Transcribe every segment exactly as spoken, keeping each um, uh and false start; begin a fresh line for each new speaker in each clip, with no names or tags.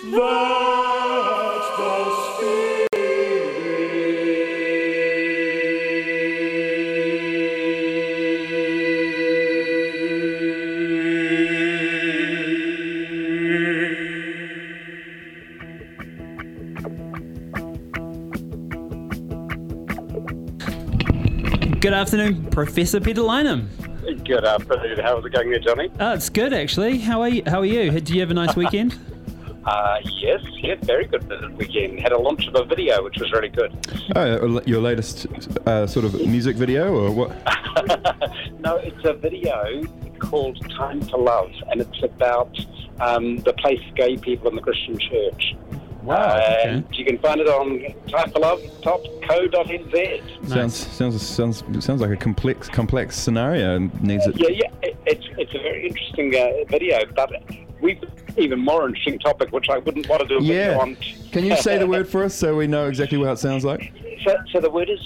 That's the Spirit.
Good afternoon, Professor Peter Lynham.
Good afternoon. How's it going there, Johnny?
Oh, it's good, actually. How are you? How are you? Did you have a nice weekend?
Uh, yes, yes, very good weekend. Had a launch of a video, which was really good.
Oh, your latest uh, sort of music video, or what?
No, it's a video called Time to Love, and it's about um, the place gay people in the Christian church.
Wow.
And
okay.
you can find it on time for love dot co dot n z.
Sounds sounds sounds sounds like a complex complex scenario and needs it.
Yeah, yeah, it, it's it's a very interesting uh, video, but we've even more interesting topic, which I wouldn't want to do a video
Yeah.
on.
Can you say the word for us so we know exactly what it sounds like?
So, so the word is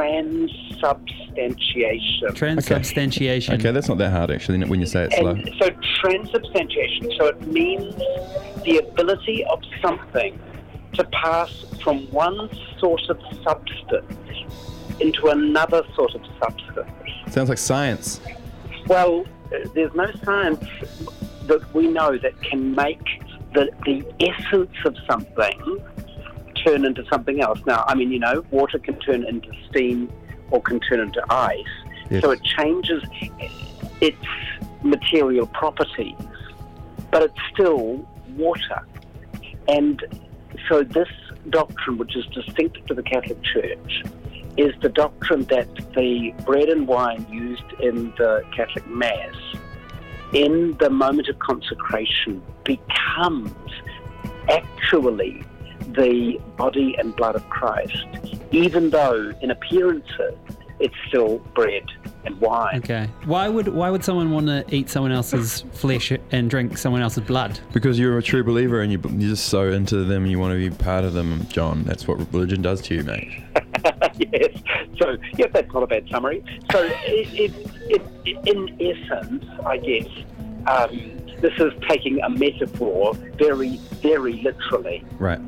transubstantiation.
Transubstantiation.
Okay, that's not that hard actually when you say it slow.
And so transubstantiation, so it means the ability of something to pass from one sort of substance into another sort of substance.
Sounds like science.
Well, uh, there's no science that we know that can make the, the essence of something turn into something else. Now, I mean, you know, water can turn into steam or can turn into ice.
Yes.
So it changes its material properties, but it's still water. And so this doctrine, which is distinctive to the Catholic Church, is the doctrine that the bread and wine used in the Catholic Mass in the moment of consecration becomes actually the body and blood of Christ, even though in appearances it's still bread and wine.
Okay. Why would why would someone want to eat someone else's flesh and drink someone else's blood?
Because you're a true believer and you, you're just so into them and you want to be part of them, John. That's what religion does to you, mate.
Yes. So, yeah, that's not a bad summary. So, it, it, it, in essence, I guess, um, this is taking a metaphor very, very literally.
Right.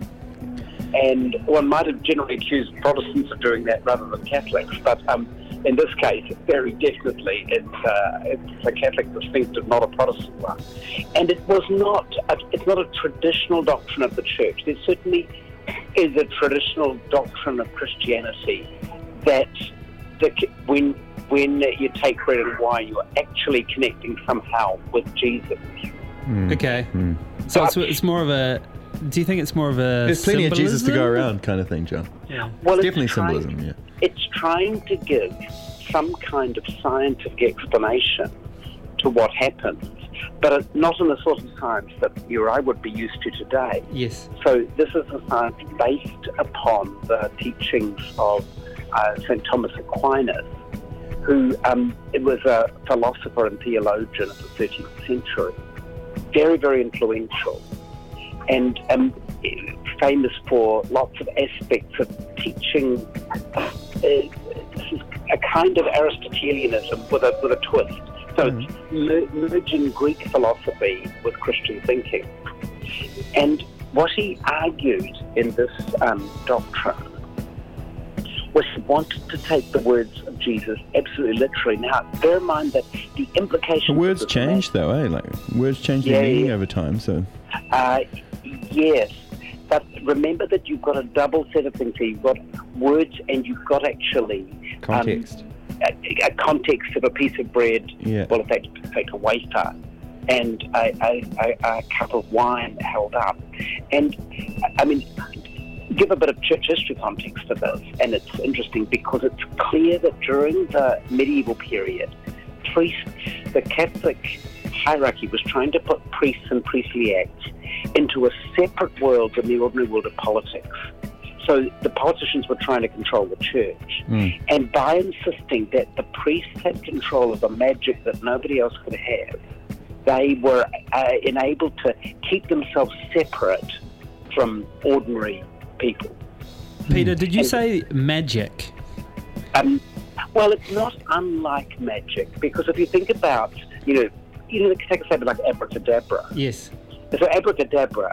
And one might have generally accused Protestants of doing that rather than Catholics, but um, in this case, very definitely, it's, uh, it's a Catholic distinctive, not a Protestant one. And it was not, a, it's not a traditional doctrine of the Church. There certainly is a traditional doctrine of Christianity that the, when when you take bread and wine, you're actually connecting somehow with Jesus.
Mm.
Okay.
Mm.
So it's, it's more of a... Do you think it's more of a
There's plenty
symbolism?
of Jesus to go around kind of thing, John.
Yeah.
Well,
It's
it's
definitely
trying-
symbolism, yeah.
It's trying to give some kind of scientific explanation to what happens, but it's not in the sort of science that you or I would be used to today.
Yes.
So this is a science based upon the teachings of uh, Saint Thomas Aquinas, who um, it was a philosopher and theologian of the thirteenth century, very, very influential, and um, famous for lots of aspects of teaching uh, a kind of Aristotelianism with a with a twist. So
Mm.
it's mer- merging Greek philosophy with Christian thinking. And what he argued in this um, doctrine was he wanted to take the words of Jesus absolutely literally. Now, bear in mind that the implications...
The words
of this
change though, eh? Like words change
Yeah,
their meaning
yeah.
over time, so
Uh, yes, but remember that you've got a double set of things here. You've got words and you've got actually...
context.
Um, a, a context of a piece of bread,
Yeah.
well, in fact, in fact a wafer, and a, a, a, a cup of wine held up. And, I mean, give a bit of church history context to this, and it's interesting because it's clear that during the medieval period, priests, the Catholic hierarchy was trying to put priests and priestly acts into a separate world from the ordinary world of politics. So the politicians were trying to control the church.
Mm.
And by insisting that the priests had control of the magic that nobody else could have, they were uh, enabled to keep themselves separate from ordinary people.
Peter, did you
And-
say magic?
Um, well, it's not unlike magic, because if you think about, you know, you know, take a statement like abracadabra.
Yes.
So abracadabra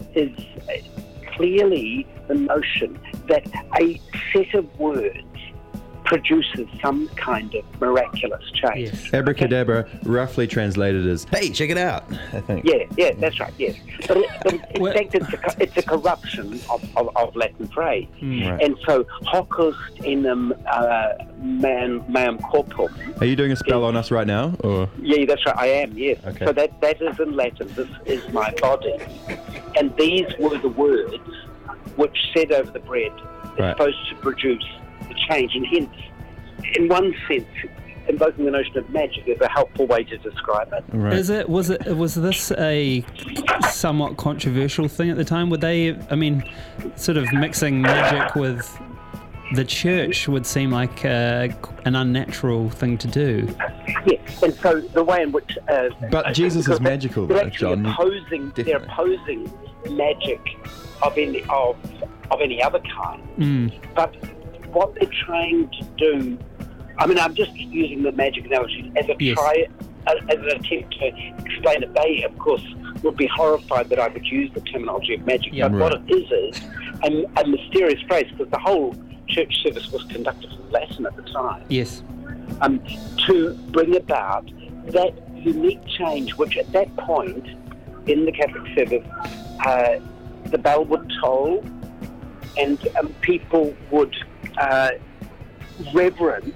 is clearly the notion that a set of words produces some kind of miraculous change.
Yes.
Abracadabra, roughly translated as, hey, check it out, I think.
Yeah, yeah, that's right, yes. But, it, but in
Well-
fact, it's a, it's a corruption of, of, of Latin phrase.
Mm.
Right.
And so, hoc est enim uh, man, meum corpum.
Are you doing a spell on us right now? Or
Yeah, that's right, I am, yes.
Okay.
So that, that is in Latin, this is my body. And these were the words which said over the bread is
Right.
supposed to produce the change. And hence, in one sense, invoking the notion of magic is a helpful way to describe it.
right.
Is it was it was this a somewhat controversial thing at the time? Would they? I mean, sort of mixing magic with the church would seem like uh, an unnatural thing to do.
Yes, and so the way in which... Uh,
But Jesus
because
is magical,
they're
though,
actually
John.
Opposing, they're
Definitely.
opposing magic of any, of, of any other kind.
Mm.
But what they're trying to do... I mean, I'm just using the magic analogy as a
Yes.
try, as, as an attempt to explain it. They, of course, would be horrified that I would use the terminology of magic.
Yeah.
But what
Right.
it is is a, a mysterious phrase, because the whole church service was conducted in Latin at the time.
Yes.
Um, to bring about that unique change, which at that point in the Catholic service, uh, the bell would toll, and um, people would uh, reverence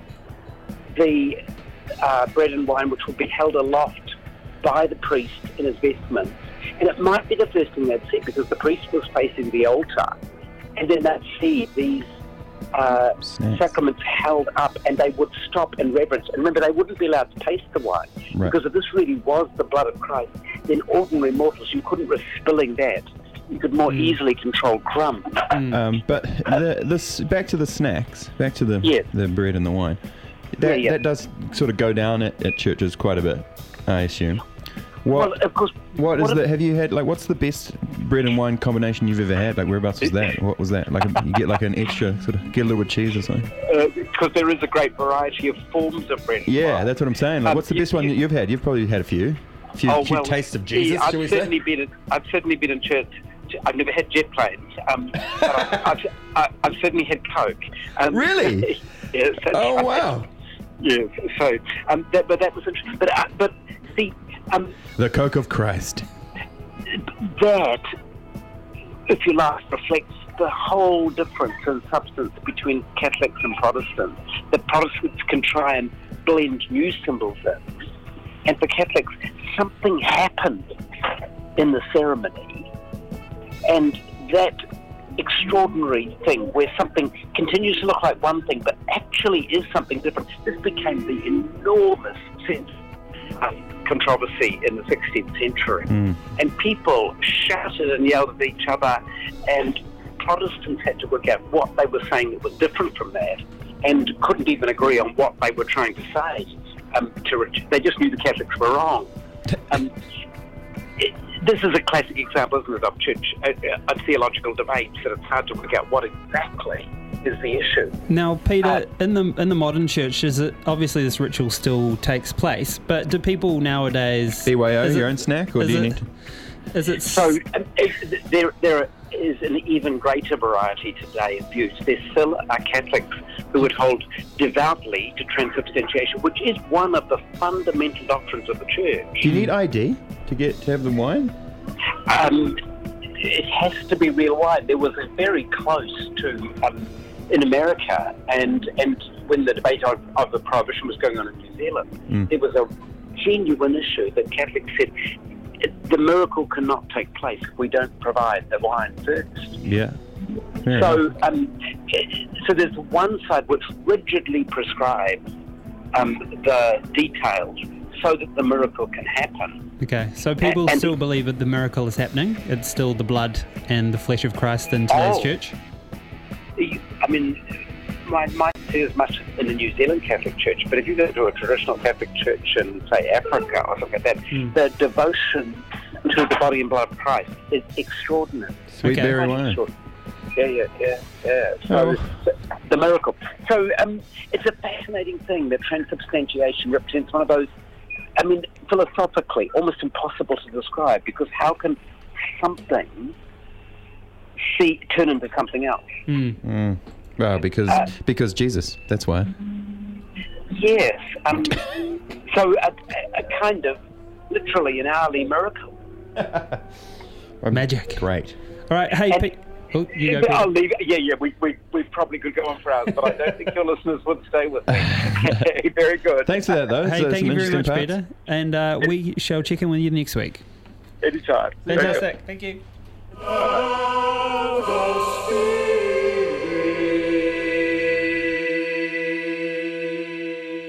the uh, bread and wine, which would be held aloft by the priest in his vestments. And it might be the first thing they'd see, because the priest was facing the altar, and then they'd see these uh,
Snacks.
sacraments held up, and they would stop and reverence. And remember, they wouldn't be allowed to taste the wine,
Right.
because if this really was the blood of Christ, then ordinary mortals, you couldn't risk spilling that. You could more
Mm.
easily control crumbs.
Mm.
Um, but the, this back to the snacks, back to the
Yes.
the bread and the wine. That,
Yeah, yeah.
that does sort of go down at, at churches quite a bit, I assume. What
Well, of course,
what is
what
the?
if-
Have you had like what's the best bread and wine combination you've ever had? Like whereabouts was that? What was that? Like a, you get like an extra sort of get a little bit of cheese or something.
uh, because there is a great variety of forms of bread and
Yeah,
wine.
that's what I'm saying. Like,
Um,
what's the
you-
best one
you-
that you've had? You've probably had a few. A few,
Oh,
few
well,
tastes of
gee,
Jesus,
I've
shall we
certainly
say?
been in, I've certainly been in church. I've never had jet planes, um, but I've, I've, I- I've certainly had Coke. Um,
Really?
Yes. that's
Oh
right.
wow!
Yes. So, um, that, but that was interesting. But, uh, but see, um,
The Coke of Christ.
that, if you like, reflects the whole difference in substance between Catholics and Protestants. That Protestants can try and blend new symbols in, and for Catholics, something happened in the ceremony, and that extraordinary thing where something continues to look like one thing but actually is something different. This became the enormous sense of controversy in the sixteenth century.
Mm.
And people shouted and yelled at each other, and Protestants had to work out what they were saying that was different from that, and couldn't even agree on what they were trying to say. Um, to re- they just knew the Catholics were wrong. Um, it, this is a classic example, isn't it, of church, a, a theological debate, that it's hard to work out what exactly is the issue.
Now, Peter,
Uh,
in the in the modern church, is it obviously this ritual still takes place? But do people nowadays?
B Y O,
is it-
your own snack, or
is
do you
it-
need to?
Is it
So um, it, there, there is an even greater variety today of views. There still are Catholics who would hold devoutly to transubstantiation, which is one of the fundamental doctrines of the Church.
Do you need I D to get to have the wine?
Um, it has to be real wine. There was a very close to um, in America, and and when the debate of, of the prohibition was going on in New Zealand,
Mm.
there was a genuine issue that Catholics said the miracle cannot take place if we don't provide the wine first.
Yeah. Fair enough.
So, um, so there's one side which rigidly prescribes um, the details so that the miracle can happen.
Okay, so people
and-
still believe that the miracle is happening. It's still the blood and the flesh of Christ in today's
Oh.
church.
I mean, I might see as much in the New Zealand Catholic Church, but if you go to a traditional Catholic church in, say, Africa or something like that,
Mm.
the devotion to the body and blood of Christ is extraordinary.
Sweet
Okay.
berry
Quite
wine.
extraordinary. Yeah, yeah, yeah, yeah. So,
Oh.
so the miracle. So um, it's a fascinating thing that transubstantiation represents one of those, I mean, philosophically, almost impossible to describe, because how can something see turn into something else.
Mm.
Mm. Well, because
Uh,
because Jesus. That's why.
Yes. Um, so a, a kind of literally an hourly miracle.
Magic.
Great.
All right, hey,
And-
Pete. Oh, you go,
But I'll
Peter.
leave it. Yeah, yeah, we, we, we probably could go on for hours, but I don't think your listeners would stay with me. Very good.
Thanks for that, though.
Hey,
So
thank
some
you very much,
interesting
Peter.
parts.
And uh, we shall check in with you next week.
Anytime. Very good.
Fantastic. Thank you.
Elders